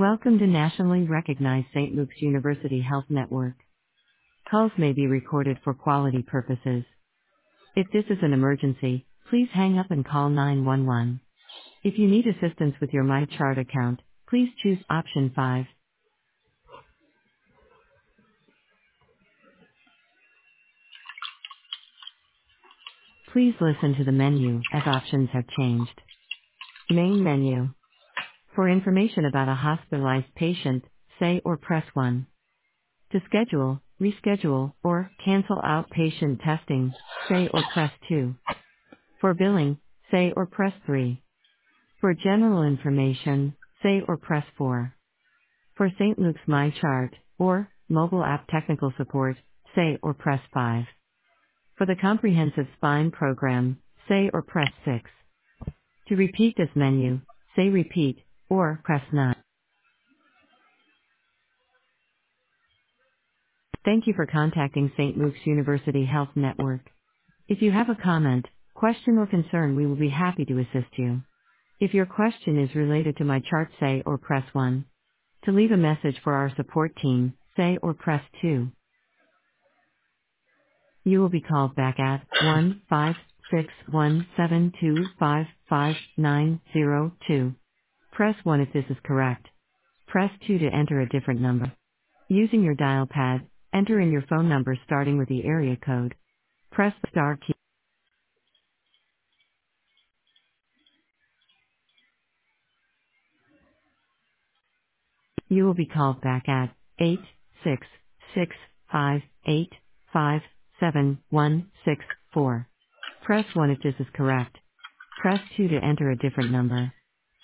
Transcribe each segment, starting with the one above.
Welcome to nationally recognized St. Luke's University Health Network. Calls may be recorded for quality purposes. If this is an emergency, please hang up and call 911. If you need assistance with your MyChart account, please choose option 5. Please listen to the menu, as options have changed. Main menu. For information about a hospitalized patient, say or press 1. To schedule, reschedule, or cancel outpatient testing, say or press 2. For billing, say or press 3. For general information, say or press 4. For St. Luke's MyChart, or mobile app technical support, say or press 5. For the comprehensive spine program, say or press 6. To repeat this menu, say repeat, or press 9. Thank you for contacting St. Luke's University Health Network. If you have a comment, question or concern, we will be happy to assist you. If your question is related to MyChart, say or press 1. To leave a message for our support team, say or press 2. You will be called back at 15617255902. Press 1 if this is correct. Press 2 to enter a different number. Using your dial pad, enter in your phone number starting with the area code. Press the star key. You will be called back at 86658571164. Press 1 if this is correct. Press 2 to enter a different number.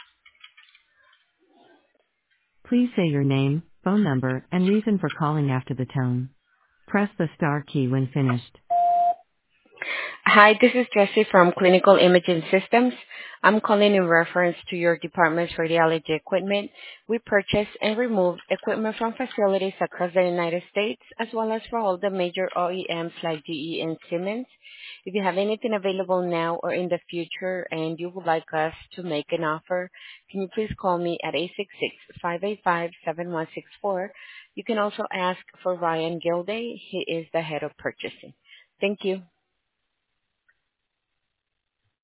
Please say your name, phone number, and reason for calling after the tone. Press the star key when finished. Hi, this is Jessie from Clinical Imaging Systems. I'm calling in reference to your department's radiology equipment. We purchase and remove equipment from facilities across the United States, as well as for all the major OEMs like GE and Siemens. If you have anything available now or in the future and you would like us to make an offer, can you please call me at 866-585-7164. You can also ask for Ryan Gilday. He is the head of purchasing. Thank you.